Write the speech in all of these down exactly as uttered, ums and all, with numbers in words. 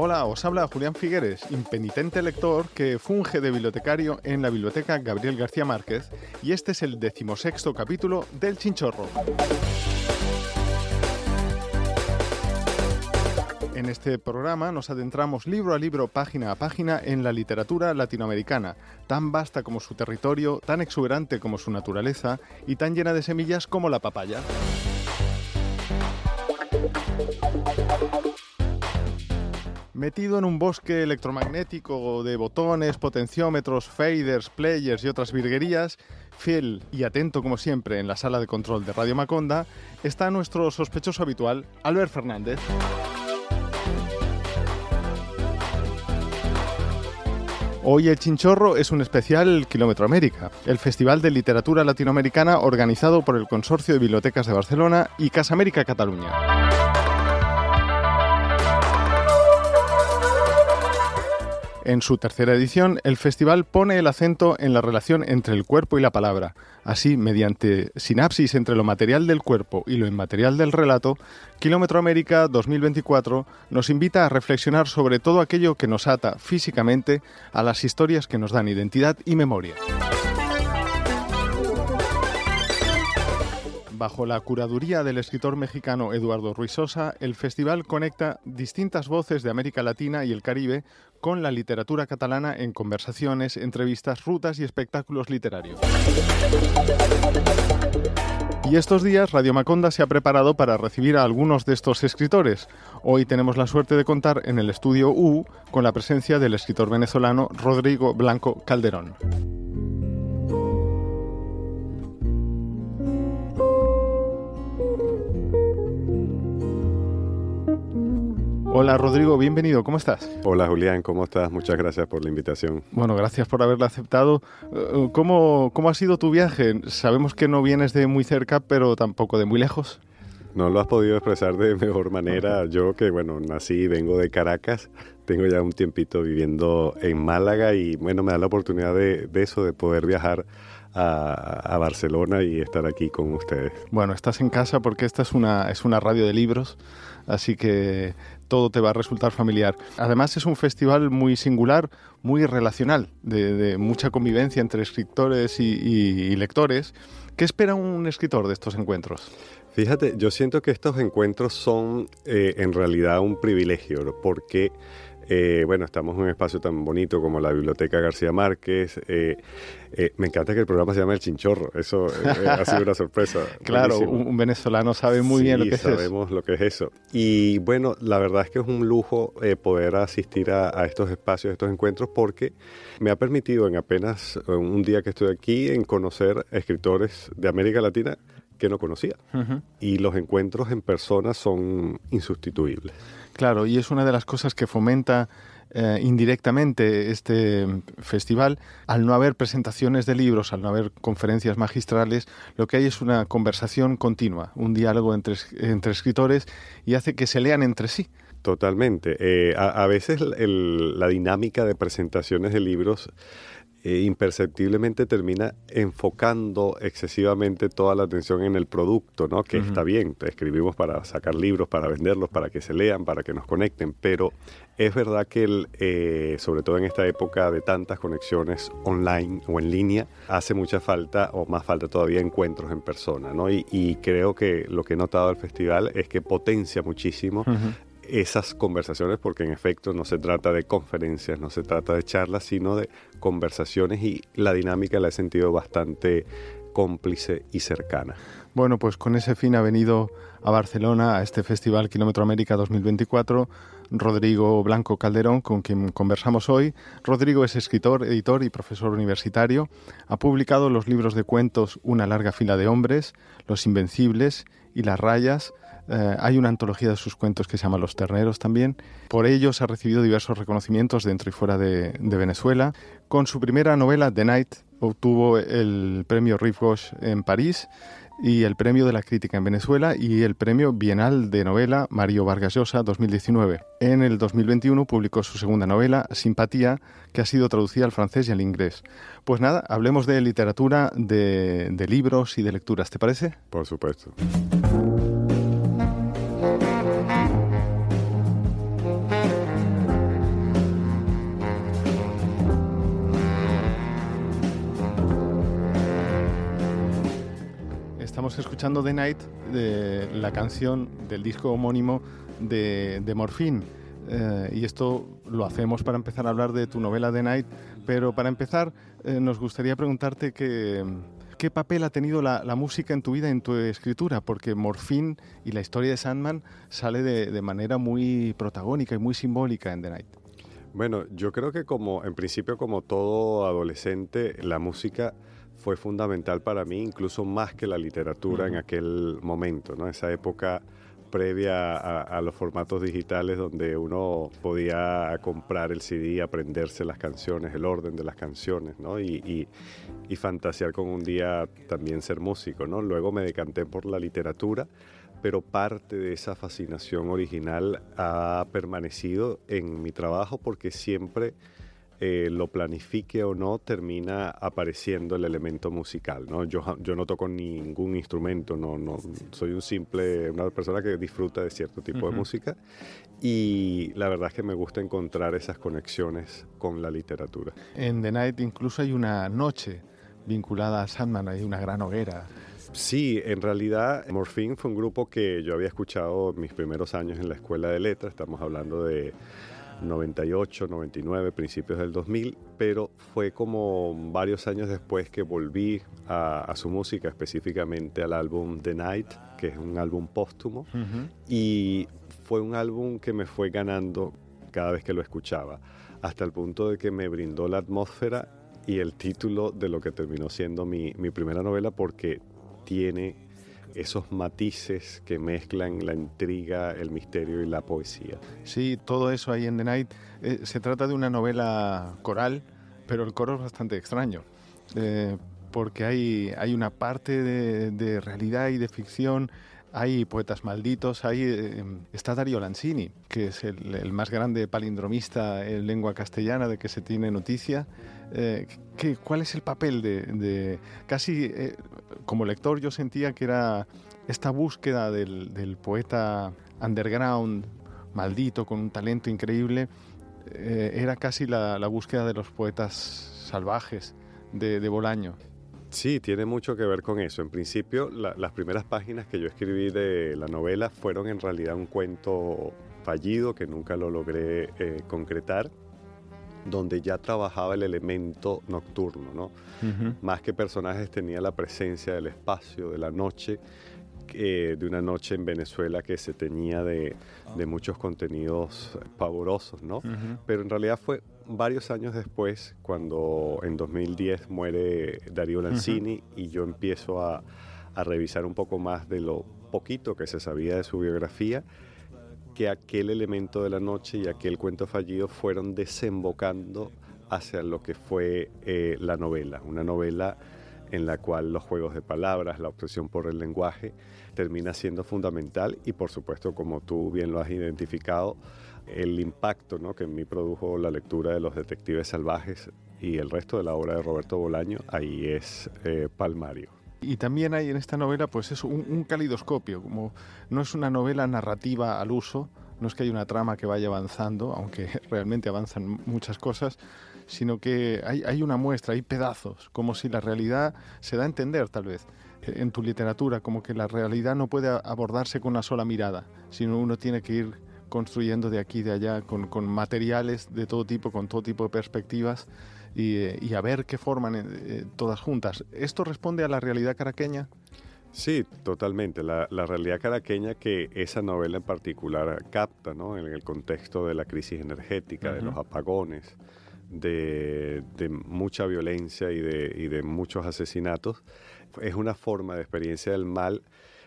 Hola, os habla Julián Figueres, impenitente lector que funge de bibliotecario en la Biblioteca Gabriel García Márquez, y este es el decimosexto capítulo del Chinchorro. En este programa nos adentramos libro a libro, página a página, en la literatura latinoamericana, tan vasta como su territorio, tan exuberante como su naturaleza y tan llena de semillas como la papaya. Metido en un bosque electromagnético de botones, potenciómetros, faders, players y otras virguerías, fiel y atento como siempre en la sala de control de Radio Maconda, está nuestro sospechoso habitual, Albert Fernández. Hoy el Chinchorro es un especial Kilómetro América, el Festival de Literatura Latinoamericana organizado por el Consorcio de Bibliotecas de Barcelona y Casa América Cataluña. En su tercera edición, el festival pone el acento en la relación entre el cuerpo y la palabra. Así, mediante sinapsis entre lo material del cuerpo y lo inmaterial del relato, Kilómetro América dos mil veinticuatro nos invita a reflexionar sobre todo aquello que nos ata físicamente a las historias que nos dan identidad y memoria. Bajo la curaduría del escritor mexicano Eduardo Ruiz Sosa, el festival conecta distintas voces de América Latina y el Caribe con la literatura catalana en conversaciones, entrevistas, rutas y espectáculos literarios. Y estos días Radio Maconda se ha preparado para recibir a algunos de estos escritores. Hoy tenemos la suerte de contar en el estudio U con la presencia del escritor venezolano Rodrigo Blanco Calderón. Hola Rodrigo, bienvenido, ¿cómo estás? Hola Julián, ¿cómo estás? Muchas gracias por la invitación. Bueno, gracias por haberla aceptado. ¿Cómo, cómo ha sido tu viaje? Sabemos que no vienes de muy cerca, pero tampoco de muy lejos. No lo has podido expresar de mejor manera. Yo que, bueno, nací y vengo de Caracas, tengo ya un tiempito viviendo en Málaga y, bueno, me da la oportunidad de, de eso, de poder viajar a, a Barcelona y estar aquí con ustedes. Bueno, estás en casa porque esta es una, es una radio de libros, así que todo te va a resultar familiar. Además es un festival muy singular, muy relacional, de, de mucha convivencia entre escritores y, y, y lectores. ¿Qué espera un escritor de estos encuentros? Fíjate, yo siento que estos encuentros son eh, en realidad un privilegio, ¿no? Porque Eh, bueno, estamos en un espacio tan bonito como la Biblioteca García Márquez. Eh, eh, me encanta que el programa se llame El Chinchorro. Eso eh, ha sido una sorpresa. Claro, un, un venezolano sabe muy sí, bien lo que es eso. Sí, sabemos lo que es eso. Y bueno, la verdad es que es un lujo eh, poder asistir a, a estos espacios, a estos encuentros, porque me ha permitido en apenas un día que estoy aquí en conocer escritores de América Latina que no conocía. Uh-huh. Y los encuentros en persona son insustituibles. Claro, y es una de las cosas que fomenta eh, indirectamente este festival. Al no haber presentaciones de libros, al no haber conferencias magistrales, lo que hay es una conversación continua, un diálogo entre, entre escritores y hace que se lean entre sí. Totalmente. Eh, a, a veces el, la dinámica de presentaciones de libros Eh, imperceptiblemente termina enfocando excesivamente toda la atención en el producto, ¿no? Que uh-huh. Está bien, escribimos para sacar libros, para venderlos, para que se lean, para que nos conecten, pero es verdad que, el, eh, sobre todo en esta época de tantas conexiones online o en línea, hace mucha falta, o más falta todavía, encuentros en persona, ¿no? Y, y creo que lo que he notado del festival es que potencia muchísimo uh-huh. esas conversaciones, porque en efecto no se trata de conferencias, no se trata de charlas, sino de conversaciones, y la dinámica la he sentido bastante cómplice y cercana. Bueno, pues con ese fin ha venido a Barcelona, a este Festival Kilómetro América dos mil veinticuatro, Rodrigo Blanco Calderón, con quien conversamos hoy. Rodrigo es escritor, editor y profesor universitario. Ha publicado los libros de cuentos Una larga fila de hombres, Los Invencibles y Las rayas. Eh, hay una antología de sus cuentos que se llama Los terneros también. Por ellos ha recibido diversos reconocimientos dentro y fuera de, de Venezuela. Con su primera novela, The Night, obtuvo el premio Rive Gauche en París y el premio de la crítica en Venezuela y el premio Bienal de novela Mario Vargas Llosa dos mil diecinueve. En el dos mil veintiuno publicó su segunda novela, Simpatía, que ha sido traducida al francés y al inglés. Pues nada, hablemos de literatura, de, de libros y de lecturas, ¿te parece? Por supuesto. Estamos escuchando The Night, de la canción del disco homónimo de, de Morphine. Eh, y esto lo hacemos para empezar a hablar de tu novela The Night, pero para empezar eh, nos gustaría preguntarte que, qué papel ha tenido la, la música en tu vida, en tu escritura, porque Morphine y la historia de Sandman sale de, de manera muy protagónica y muy simbólica en The Night. Bueno, yo creo que como en principio como todo adolescente, la música fue fundamental para mí, incluso más que la literatura uh-huh. en aquel momento, ¿no? Esa época previa a, a los formatos digitales donde uno podía comprar el C D, aprenderse las canciones, el orden de las canciones, ¿no? Y, y, y fantasear con un día también ser músico, ¿no? Luego me decanté por la literatura, pero parte de esa fascinación original ha permanecido en mi trabajo porque siempre, eh, lo planifique o no, termina apareciendo el elemento musical, ¿no? Yo, yo no toco ningún instrumento, no, no, soy un simple, una persona que disfruta de cierto tipo uh-huh. de música, y la verdad es que me gusta encontrar esas conexiones con la literatura. En The Night incluso hay una noche vinculada a Sandman, hay una gran hoguera. Sí, en realidad Morphine fue un grupo que yo había escuchado en mis primeros años en la escuela de letras, estamos hablando de noventa y ocho, noventa y nueve, principios del dos mil, pero fue como varios años después que volví a, a su música, específicamente al álbum The Night, que es un álbum póstumo, uh-huh. y fue un álbum que me fue ganando cada vez que lo escuchaba, hasta el punto de que me brindó la atmósfera y el título de lo que terminó siendo mi, mi primera novela, porque tiene esos matices que mezclan la intriga, el misterio y la poesía. Sí, todo eso ahí en The Night. Eh, se trata de una novela coral, pero el coro es bastante extraño, eh, porque hay, hay una parte de, de realidad y de ficción. Hay poetas malditos, hay, eh, está Dario Lanzini, que es el, el más grande palindromista en lengua castellana de que se tiene noticia. Eh, ¿qué, ¿Cuál es el papel de...? de casi, eh, como lector, yo sentía que era esta búsqueda del, del poeta underground, maldito, con un talento increíble, eh, era casi la, la búsqueda de los poetas salvajes de, de Bolaño. Sí, tiene mucho que ver con eso. En principio, la, las primeras páginas que yo escribí de la novela fueron en realidad un cuento fallido que nunca lo logré eh, concretar, donde ya trabajaba el elemento nocturno, ¿no? Uh-huh. Más que personajes tenía la presencia del espacio, de la noche, eh, de una noche en Venezuela que se teñía de, de muchos contenidos pavorosos, ¿no? Uh-huh. Pero en realidad fue varios años después, cuando en dos mil diez muere Dario Lanzini uh-huh. y yo empiezo a, a revisar un poco más de lo poquito que se sabía de su biografía, que aquel elemento de la noche y aquel cuento fallido fueron desembocando hacia lo que fue eh, la novela, una novela en la cual los juegos de palabras, la obsesión por el lenguaje, termina siendo fundamental y, por supuesto, como tú bien lo has identificado, el impacto, ¿no?, que en mí produjo la lectura de Los Detectives Salvajes y el resto de la obra de Roberto Bolaño, ahí es eh, palmario. Y también hay en esta novela, pues eso, un, un calidoscopio, como no es una novela narrativa al uso, no es que haya una trama que vaya avanzando, aunque realmente avanzan muchas cosas, sino que hay, hay una muestra, hay pedazos, como si la realidad se da a entender tal vez en tu literatura, como que la realidad no puede abordarse con una sola mirada, sino uno tiene que ir construyendo de aquí y de allá con, con materiales de todo tipo, con todo tipo de perspectivas y, y a ver qué forman eh, todas juntas. ¿Esto responde a la realidad caraqueña? Sí, totalmente. La, la realidad caraqueña que esa novela en particular capta, ¿no?, en el contexto de la crisis energética, uh-huh. de los apagones, de, de mucha violencia y de, y de muchos asesinatos, es una forma de experiencia del mal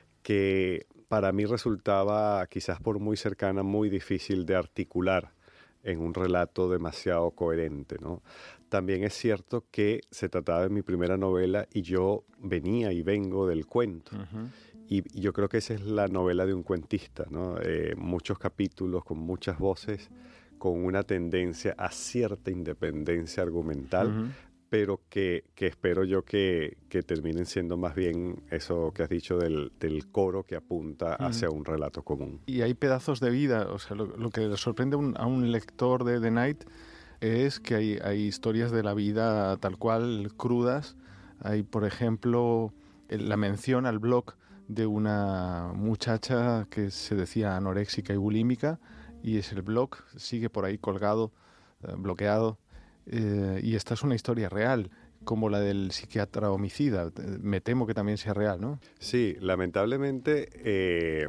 que para mí resultaba, quizás por muy cercana, muy difícil de articular en un relato demasiado coherente, ¿no? También es cierto que se trataba de mi primera novela y yo venía y vengo del cuento. Uh-huh. Y, y yo creo que esa es la novela de un cuentista, ¿no? Eh, muchos capítulos con muchas voces, con una tendencia a cierta independencia argumental, uh-huh. pero que, que espero yo que, que terminen siendo más bien eso que has dicho del, del coro que apunta uh-huh. hacia un relato común. Y hay pedazos de vida, o sea, lo, lo que le sorprende un, a un lector de The Night es que hay, hay historias de la vida tal cual, crudas. Hay, por ejemplo, la mención al blog de una muchacha que se decía anoréxica y bulímica, y es el blog, sigue por ahí colgado, eh, bloqueado, eh, y esta es una historia real, como la del psiquiatra homicida. Me temo que también sea real, ¿no? Sí, lamentablemente eh,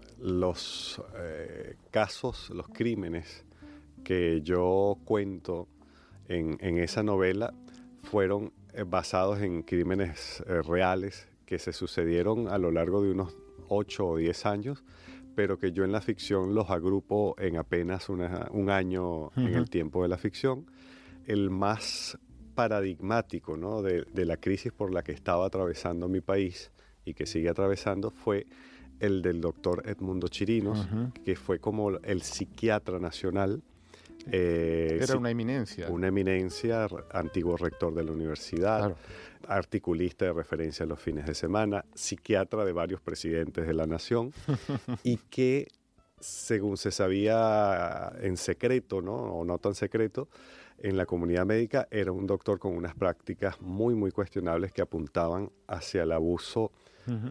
los eh, casos, los crímenes que yo cuento en, en esa novela fueron eh, basados en crímenes eh, reales que se sucedieron a lo largo de unos ocho o diez años, pero que yo en la ficción los agrupo en apenas una, un año. Uh-huh. En el tiempo de la ficción. El más paradigmático, ¿no?, de, de la crisis por la que estaba atravesando mi país y que sigue atravesando fue el del doctor Edmundo Chirinos, uh-huh. que fue como el psiquiatra nacional. Eh, Era una eminencia. Una eminencia, antiguo rector de la universidad, claro. Articulista de referencia en los fines de semana, psiquiatra de varios presidentes de la nación y que, según se sabía en secreto, ¿no?, o no tan secreto, en la comunidad médica era un doctor con unas prácticas muy, muy cuestionables que apuntaban hacia el abuso uh-huh.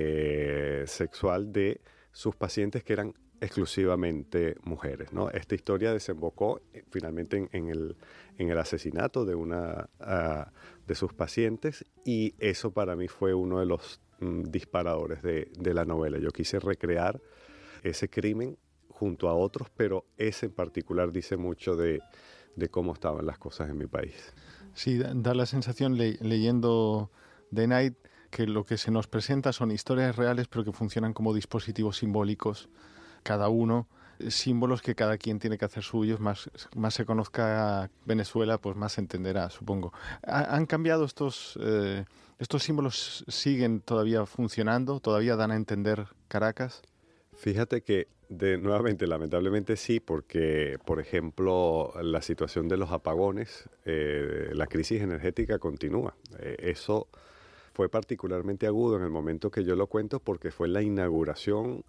eh, sexual de sus pacientes, que eran exclusivamente mujeres, ¿no? Esta historia desembocó eh, finalmente en, en, el, en el asesinato de una uh, de sus pacientes, y eso para mí fue uno de los mm, disparadores de, de la novela. Yo quise recrear ese crimen junto a otros, pero ese en particular dice mucho de, de cómo estaban las cosas en mi país. Sí, da la sensación le, leyendo The Night que lo que se nos presenta son historias reales, pero que funcionan como dispositivos simbólicos, cada uno, símbolos que cada quien tiene que hacer suyos. Más, más se conozca Venezuela, pues más se entenderá, supongo. ¿Han cambiado estos, eh, estos símbolos? ¿Siguen todavía funcionando? ¿Todavía dan a entender Caracas? Fíjate que, de, nuevamente, lamentablemente sí, porque, por ejemplo, la situación de los apagones, eh, la crisis energética continúa. Eh, eso fue particularmente agudo en el momento que yo lo cuento, porque fue la inauguración,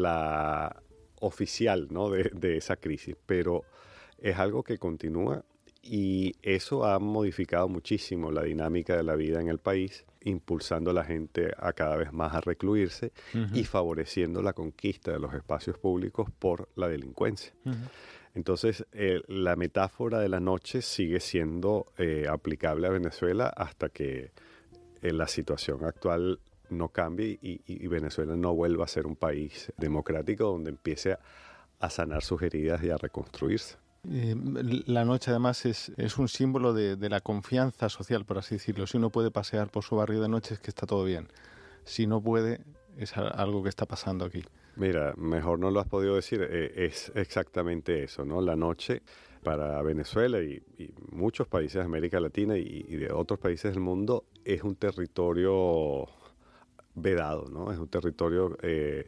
la oficial, ¿no?, de, de esa crisis, pero es algo que continúa, y eso ha modificado muchísimo la dinámica de la vida en el país, impulsando a la gente a cada vez más a recluirse uh-huh. y favoreciendo la conquista de los espacios públicos por la delincuencia. Uh-huh. Entonces, eh, la metáfora de la noche sigue siendo eh, aplicable a Venezuela hasta que eh, la situación actual no cambie y, y, y Venezuela no vuelva a ser un país democrático donde empiece a, a sanar sus heridas y a reconstruirse. Eh, la noche además es, es un símbolo de, de la confianza social, por así decirlo. Si uno puede pasear por su barrio de noche es que está todo bien. Si no puede, es algo que está pasando aquí. Mira, mejor no lo has podido decir. Eh, es exactamente eso, ¿no? La noche para Venezuela y, y muchos países de América Latina y, y de otros países del mundo es un territorio vedado, ¿no? Es un territorio eh,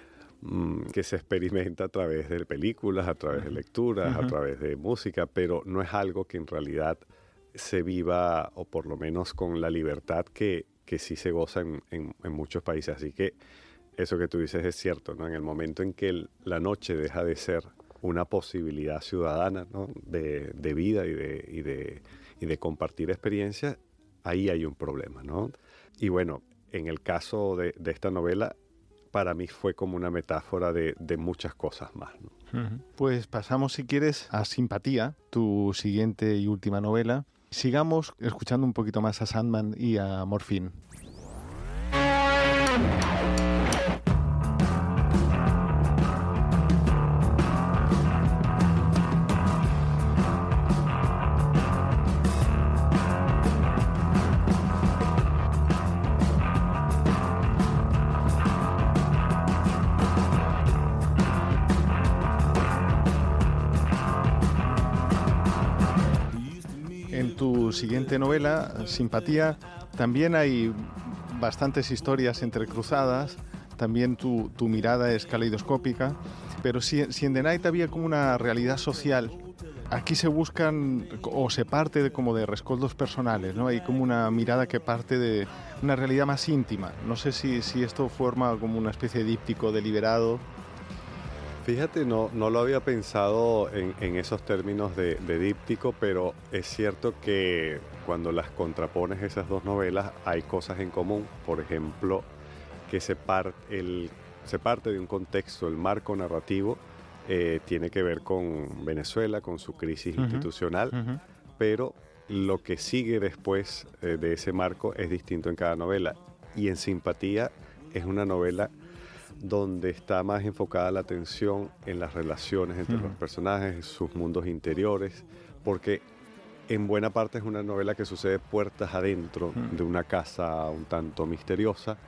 que se experimenta a través de películas, a través de lecturas, uh-huh. a través de música, pero no es algo que en realidad se viva, o por lo menos con la libertad que, que sí se goza en, en, en muchos países. Así que eso que tú dices es cierto, ¿no? En el momento en que el, la noche deja de ser una posibilidad ciudadana, ¿no?, de, de vida y de, y, de, y de compartir experiencias, ahí hay un problema, ¿no? Y bueno, en el caso de, de esta novela, para mí fue como una metáfora de, de muchas cosas más, ¿no? Uh-huh. Pues pasamos, si quieres, a Simpatía, tu siguiente y última novela. Sigamos escuchando un poquito más a Sandman y a Morphine. Tu siguiente novela, Simpatía, también hay bastantes historias entrecruzadas, también tu, tu mirada es caleidoscópica, pero si, si en The Night había como una realidad social, aquí se buscan o se parte de, como de rescoldos personales, ¿no? Hay como una mirada que parte de una realidad más íntima. No sé si, si esto forma como una especie de díptico deliberado. Fíjate, no, no lo había pensado en, en esos términos de, de díptico, pero es cierto que cuando las contrapones esas dos novelas hay cosas en común. Por ejemplo, que se, par, el, se parte de un contexto, el marco narrativo eh, tiene que ver con Venezuela, con su crisis uh-huh. institucional, uh-huh. pero lo que sigue después eh, de ese marco es distinto en cada novela. Y en Simpatía es una novela donde está más enfocada la atención en las relaciones entre uh-huh. los personajes, en sus mundos interiores, porque en buena parte es una novela que sucede puertas adentro uh-huh. de una casa un tanto misteriosa,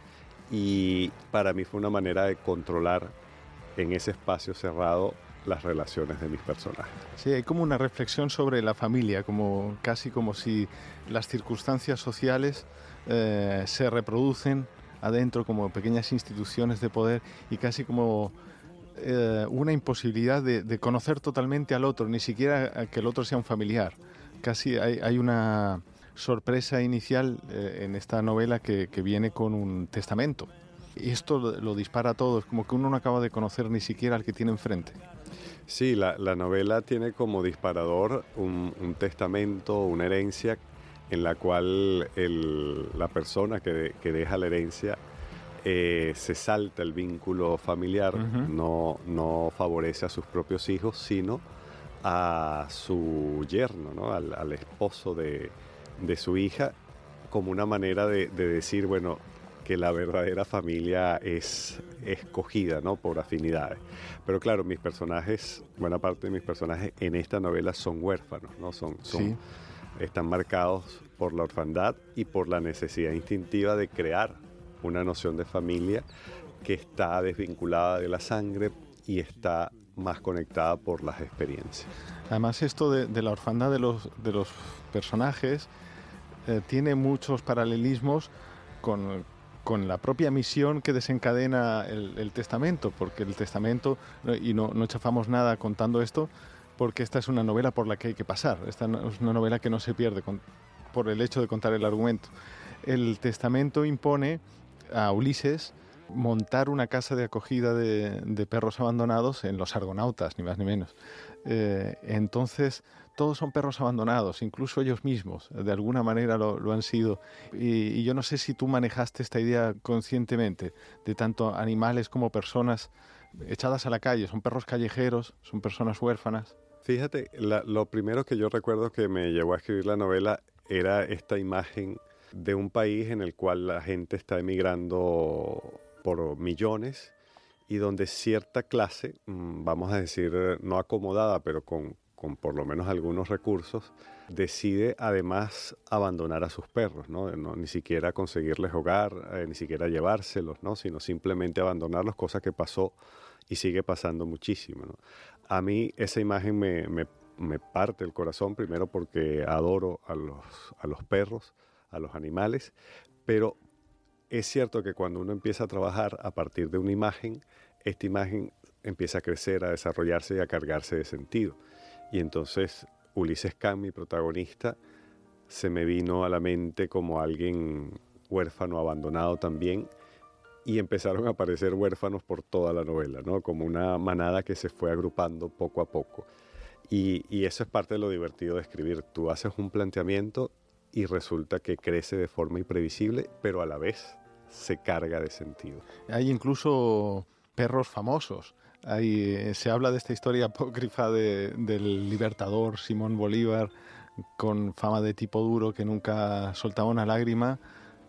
y para mí fue una manera de controlar en ese espacio cerrado las relaciones de mis personajes. Sí, hay como una reflexión sobre la familia, como casi como si las circunstancias sociales eh, se reproducen adentro como pequeñas instituciones de poder, y casi como eh, una imposibilidad de, de conocer totalmente al otro, ni siquiera que el otro sea un familiar. Casi hay, hay una sorpresa inicial eh, en esta novela que, que viene con un testamento. Y esto lo, lo dispara a todos, como que uno no acaba de conocer ni siquiera al que tiene enfrente. Sí, la, la novela tiene como disparador un, un testamento, una herencia, en la cual el, la persona que, que deja la herencia eh, se salta el vínculo familiar, uh-huh. no, no favorece a sus propios hijos, sino a su yerno, ¿no? al, al esposo de, de su hija, como una manera de, de decir, bueno, que la verdadera familia es escogida, ¿no? por afinidades. Pero claro, mis personajes, buena parte de mis personajes en esta novela son huérfanos, ¿no? son, son sí. están marcados por la orfandad y por la necesidad instintiva de crear una noción de familia que está desvinculada de la sangre y está más conectada por las experiencias. Además, esto de, de la orfandad de los, de los personajes eh, tiene muchos paralelismos con, con la propia misión que desencadena el, el testamento, porque el testamento, y no, no chafamos nada contando esto, porque esta es una novela por la que hay que pasar. Esta es una novela que no se pierde con, por el hecho de contar el argumento. El testamento impone a Ulises montar una casa de acogida de, de perros abandonados en los Argonautas, ni más ni menos. Eh, entonces, todos son perros abandonados, incluso ellos mismos, de alguna manera lo, lo han sido. Y, y yo no sé si tú manejaste esta idea conscientemente, de tanto animales como personas echadas a la calle. Son perros callejeros, son personas huérfanas. Fíjate, la, lo primero que yo recuerdo que me llevó a escribir la novela era esta imagen de un país en el cual la gente está emigrando por millones y donde cierta clase, vamos a decir, no acomodada, pero con, con por lo menos algunos recursos, decide además abandonar a sus perros, ¿no? No, ni siquiera conseguirles hogar, eh, ni siquiera llevárselos, ¿no? Sino simplemente abandonarlos, cosa que pasó y sigue pasando muchísimo, ¿no? A mí esa imagen me, me, me parte el corazón, primero porque adoro a los, a los perros, a los animales, pero es cierto que cuando uno empieza a trabajar a partir de una imagen, esta imagen empieza a crecer, a desarrollarse y a cargarse de sentido. Y entonces Ulises Kahn, mi protagonista, se me vino a la mente como alguien huérfano, abandonado también, y empezaron a aparecer huérfanos por toda la novela, ¿no? Como una manada que se fue agrupando poco a poco. Y, y eso es parte de lo divertido de escribir. Tú haces un planteamiento y resulta que crece de forma imprevisible, pero a la vez se carga de sentido. Hay incluso perros famosos. Hay, se habla de esta historia apócrifa de, del libertador Simón Bolívar, con fama de tipo duro, que nunca soltaba una lágrima,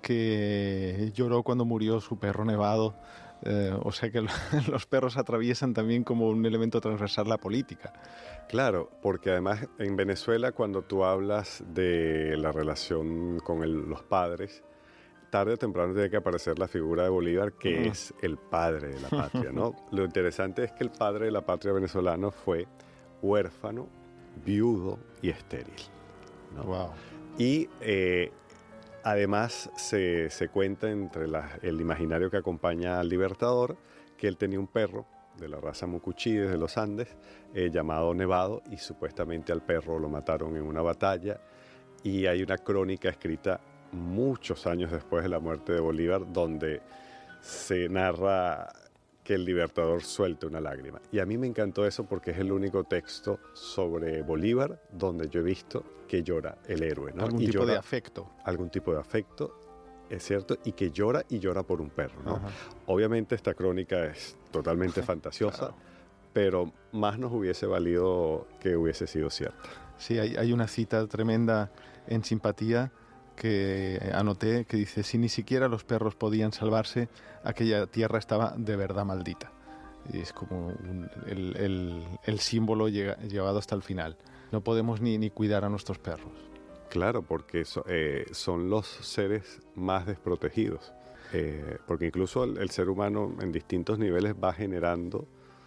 que lloró cuando murió su perro Nevado. Eh, o sea que los perros atraviesan también como un elemento transversal la política. Claro, porque además en Venezuela, cuando tú hablas de la relación con el, los padres, tarde o temprano tiene que aparecer la figura de Bolívar, que uh-huh. es el padre de la patria, ¿no? Lo interesante es que el padre de la patria venezolano fue huérfano, viudo y estéril, ¿no? Wow. Y eh, además se, se cuenta entre la, el imaginario que acompaña al libertador que él tenía un perro de la raza Mucuchí de los Andes eh, llamado Nevado, y supuestamente al perro lo mataron en una batalla, y hay una crónica escrita muchos años después de la muerte de Bolívar donde se narra que el Libertador suelte una lágrima. Y a mí me encantó eso porque es el único texto sobre Bolívar donde yo he visto que llora el héroe, ¿no? Algún y tipo llora, de afecto. Algún tipo de afecto, es cierto, y que llora y llora por un perro, ¿no? Ajá. Obviamente esta crónica es totalmente fantasiosa, Claro. pero más nos hubiese valido que hubiese sido cierta. Sí, hay, hay una cita tremenda en Simpatía que anoté que dice: si ni siquiera los perros podían salvarse, aquella tierra estaba de verdad maldita. Y es como un, el, el, el símbolo llega, llevado hasta el final. No podemos ni, ni cuidar a nuestros perros. Claro, porque so, eh, son los seres más desprotegidos. Eh, porque incluso el, el ser humano en distintos niveles va generando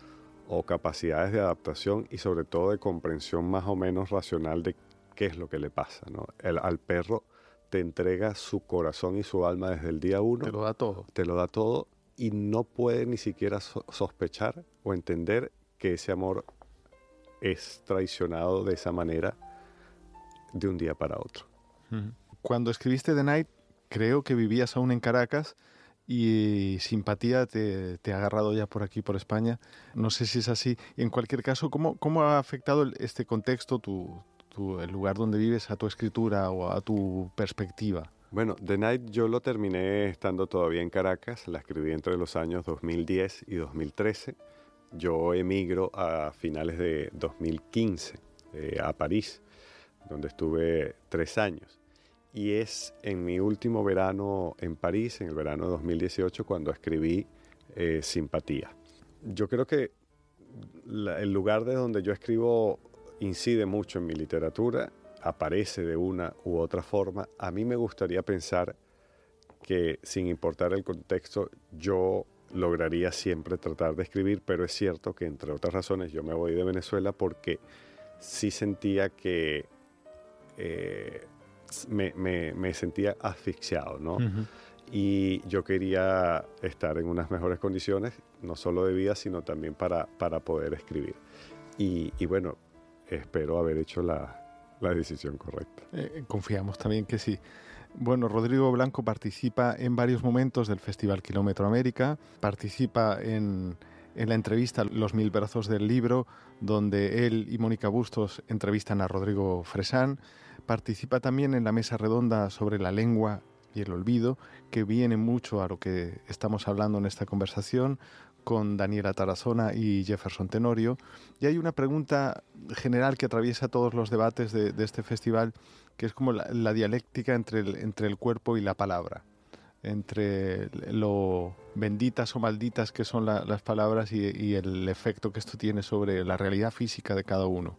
o capacidades de adaptación y sobre todo de comprensión más o menos racional de qué es lo que le pasa, ¿no? El, al perro te entrega su corazón y su alma desde el día uno. Te lo da todo. Te lo da todo y no puede ni siquiera so- sospechar o entender que ese amor es traicionado de esa manera de un día para otro. Cuando escribiste The Night, creo que vivías aún en Caracas y Simpatía te, te ha agarrado ya por aquí, por España. No sé si es así. En cualquier caso, ¿cómo, cómo ha afectado el, este contexto, tu, tu, el lugar donde vives, a tu escritura o a tu perspectiva? Bueno, The Night yo lo terminé estando todavía en Caracas. La escribí entre los años dos mil diez y dos mil trece. Yo emigro a finales de dos mil quince eh, a París, donde estuve tres años. Y es en mi último verano en París, en el verano de dos mil dieciocho, cuando escribí eh, Simpatía. Yo creo que la, el lugar de donde yo escribo incide mucho en mi literatura, aparece de una u otra forma. A mí me gustaría pensar que, sin importar el contexto, yo lograría siempre tratar de escribir, pero es cierto que, entre otras razones, yo me voy de Venezuela porque sí sentía que eh, me, me, me sentía asfixiado, ¿no? Uh-huh. Y yo quería estar en unas mejores condiciones, no solo de vida, sino también para, para poder escribir. Y, y bueno, espero haber hecho la, la decisión correcta. Eh, confiamos también que sí. Bueno, Rodrigo Blanco participa en varios momentos del Festival Kilómetro América, participa en, en la entrevista Los Mil Brazos del Libro, donde él y Mónica Bustos entrevistan a Rodrigo Fresán, participa también en la mesa redonda sobre la lengua y el olvido, que viene mucho a lo que estamos hablando en esta conversación, con Daniela Tarazona y Jefferson Tenorio. Y hay una pregunta general que atraviesa todos los debates de, de este festival, que es como la, la dialéctica entre el, entre el cuerpo y la palabra, entre lo benditas o malditas que son la, las palabras y, y el efecto que esto tiene sobre la realidad física de cada uno.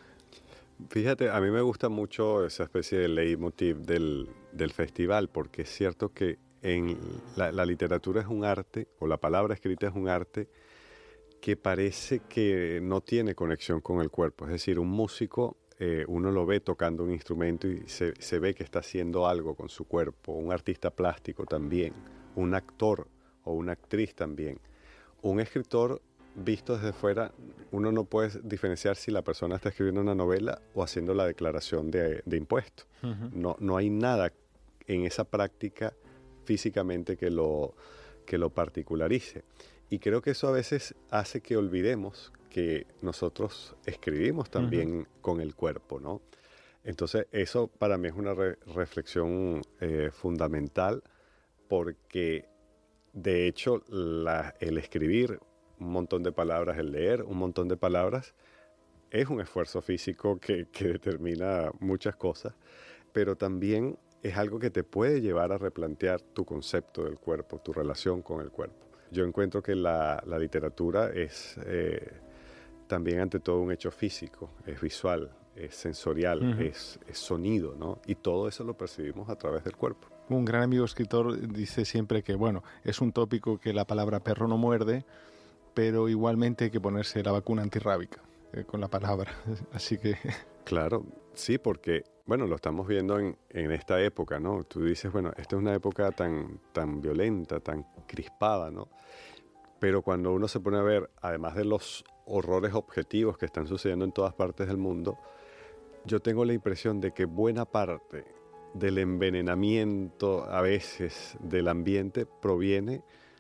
Fíjate, a mí me gusta mucho esa especie de leitmotiv del, del festival, porque es cierto que en la, la literatura es un arte, o la palabra escrita es un arte que parece que no tiene conexión con el cuerpo. Es decir, un músico, eh, uno lo ve tocando un instrumento y se, se ve que está haciendo algo con su cuerpo. Un artista plástico también, un actor o una actriz también. Un escritor, visto desde fuera, uno no puede diferenciar si la persona está escribiendo una novela o haciendo la declaración de, de impuestos. Uh-huh. No, no hay nada en esa práctica físicamente que lo, que lo particularice. Y creo que eso a veces hace que olvidemos que nosotros escribimos también uh-huh. con el cuerpo, ¿no? Entonces eso para mí es una re- reflexión eh, fundamental, porque de hecho la, el escribir un montón de palabras, el leer un montón de palabras, es un esfuerzo físico que, que determina muchas cosas, pero también es algo que te puede llevar a replantear tu concepto del cuerpo, tu relación con el cuerpo. Yo encuentro que la, la literatura es eh, también ante todo un hecho físico, es visual, es sensorial, uh-huh. es, es sonido, ¿no? Y todo eso lo percibimos a través del cuerpo. Un gran amigo escritor dice siempre que, bueno, es un tópico que la palabra perro no muerde, pero igualmente hay que ponerse la vacuna antirrábica eh, con la palabra. Así que... Claro, sí, porque, bueno, lo estamos viendo en, en esta época, ¿no? Tú dices, bueno, esta es una época tan, tan violenta, tan crispada, ¿no? Pero cuando uno se pone a ver, además de los horrores objetivos que están sucediendo en todas partes del mundo, yo tengo la impresión de que buena parte del envenenamiento, a veces, del ambiente proviene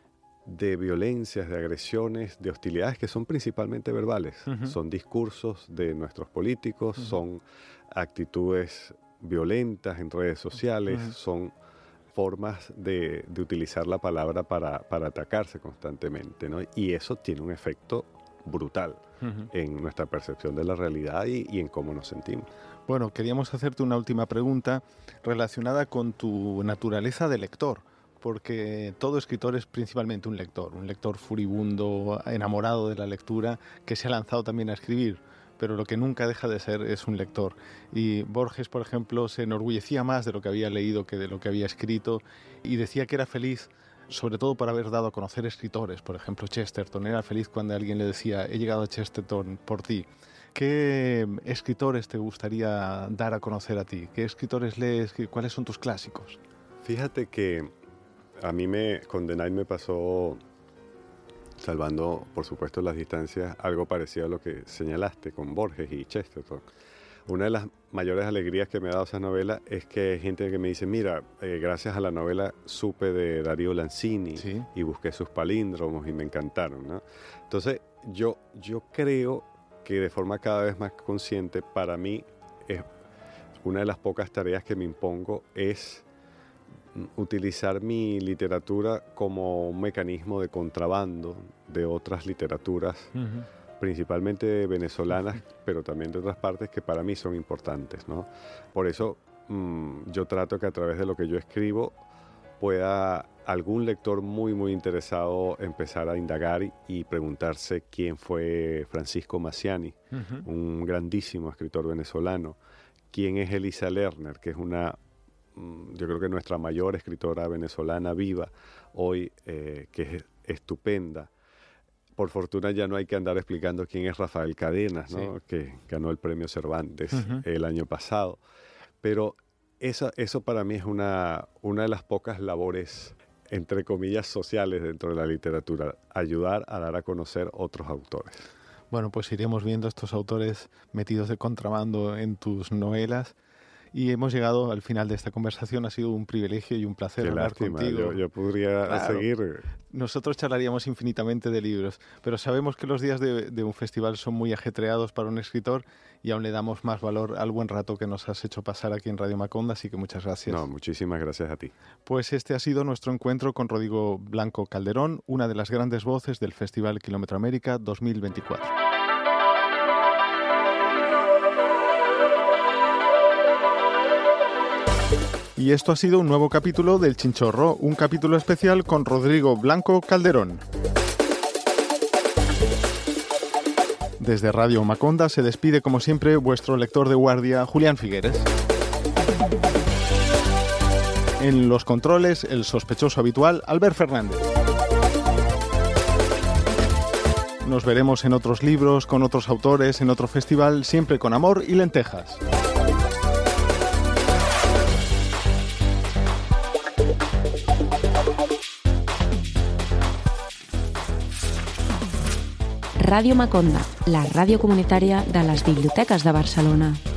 de violencias, de agresiones, de hostilidades que son principalmente verbales. Uh-huh. Son discursos de nuestros políticos, uh-huh. son actitudes violentas en redes sociales, uh-huh. son formas de, de utilizar la palabra para, para atacarse constantemente, ¿no? Y eso tiene un efecto brutal uh-huh. en nuestra percepción de la realidad y, y en cómo nos sentimos. Bueno, queríamos hacerte una última pregunta relacionada con tu naturaleza de lector, porque todo escritor es principalmente un lector, un lector furibundo, enamorado de la lectura, que se ha lanzado también a escribir, pero lo que nunca deja de ser es un lector. Y Borges, por ejemplo, se enorgullecía más de lo que había leído que de lo que había escrito, y decía que era feliz, sobre todo por haber dado a conocer escritores. Por ejemplo, Chesterton era feliz cuando alguien le decía: he llegado a Chesterton por ti. ¿Qué escritores te gustaría dar a conocer a ti? ¿Qué escritores lees? ¿Cuáles son tus clásicos? Fíjate que a mí me, con The Night me pasó, salvando por supuesto las distancias, algo parecido a lo que señalaste con Borges y Chesterton. Una de las mayores alegrías que me ha dado esa novela es que hay gente que me dice: mira, eh, gracias a la novela supe de Darío Lanzini, ¿sí?, y busqué sus palíndromos y me encantaron, ¿no? Entonces yo, yo creo que de forma cada vez más consciente, para mí es una de las pocas tareas que me impongo es utilizar mi literatura como un mecanismo de contrabando de otras literaturas, uh-huh. principalmente venezolanas, uh-huh. pero también de otras partes que para mí son importantes, ¿no? Por eso mmm, yo trato que a través de lo que yo escribo pueda algún lector muy muy interesado empezar a indagar y, y preguntarse quién fue Francisco Massiani, uh-huh. un grandísimo escritor venezolano, quién es Elisa Lerner, que es una, yo creo que nuestra mayor escritora venezolana viva hoy, eh, que es estupenda. Por fortuna ya no hay que andar explicando quién es Rafael Cadenas, ¿no? Sí. Que ganó el premio Cervantes uh-huh. el año pasado. Pero esa, eso para mí es una, una de las pocas labores, entre comillas, sociales dentro de la literatura, ayudar a dar a conocer otros autores. Bueno, pues iremos viendo estos autores metidos de contrabando en tus novelas. Y hemos llegado al final de esta conversación. Ha sido un privilegio y un placer Qué hablar lástima. contigo. Yo, yo podría claro. seguir. Nosotros charlaríamos infinitamente de libros, pero sabemos que los días de, de un festival son muy ajetreados para un escritor y aún le damos más valor al buen rato que nos has hecho pasar aquí en Radio Macondo, así que muchas gracias. No, muchísimas gracias a ti. Pues este ha sido nuestro encuentro con Rodrigo Blanco Calderón, una de las grandes voces del Festival Kilómetro América dos mil veinticuatro. Y esto ha sido un nuevo capítulo del Chinchorro, un capítulo especial con Rodrigo Blanco Calderón. Desde Radio Macondo se despide como siempre vuestro lector de guardia, Julián Figueres. En los controles, el sospechoso habitual, Albert Fernández. Nos veremos en otros libros, con otros autores, en otro festival, siempre con amor y lentejas. Radio Macondo, la ràdio comunitària de les biblioteques de Barcelona.